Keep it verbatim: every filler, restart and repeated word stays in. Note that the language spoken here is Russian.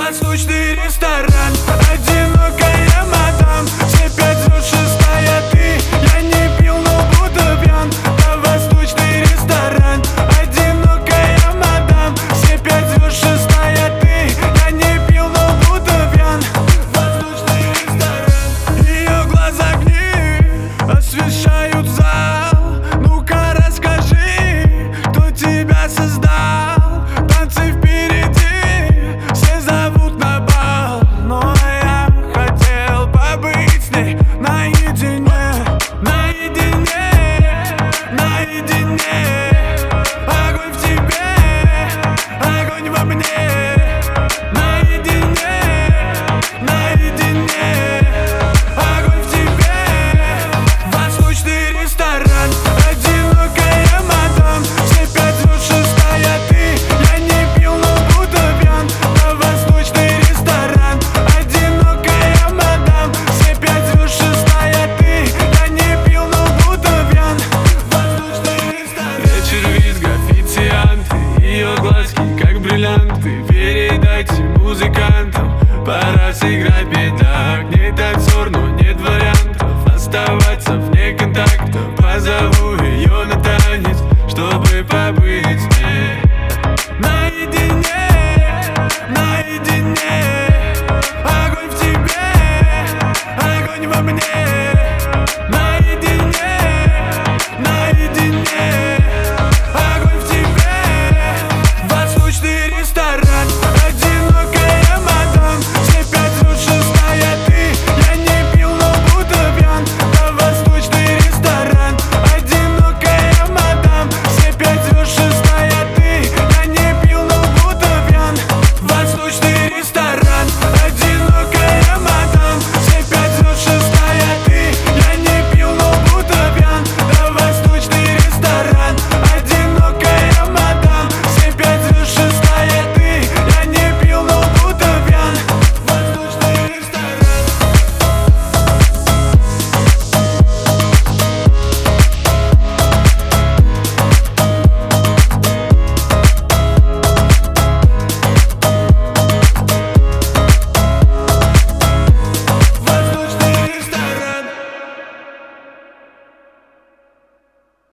Восточный ресторан, одинокая мадам, все пять звезд, шестая ты. Я не пил, но буду пьян. Да, восточный ресторан, одинокая мадам, все пять звезд, шестая ты. Я не пил, но буду пьян. Восточный ресторан, ее глаза огни освещают зал. Ну-ка расскажи, кто тебя создал. Танцы впереди, все зовут на бал, но я хотел побыть с ней наедине, наедине, наедине. Огонь в тебе, огонь во мне. Наедине, наедине. Огонь в тебе. Восточный ресторан, одинокая мадам, все пять звезд, шестая ты. Я не пил, но буду пьян. Да, восточный ресторан, одинокая мадам, все пять звезд, шестая ты. Я не пил, но буду пьян. Восточный ресторан. Вечер визга, официанты, ее глазки как бриллианты. Передайте музыкантам, пора сыграть бедак. Не танцор, но нет вариантов оставаться вне контакта. Позову ее на танец, чтобы побыть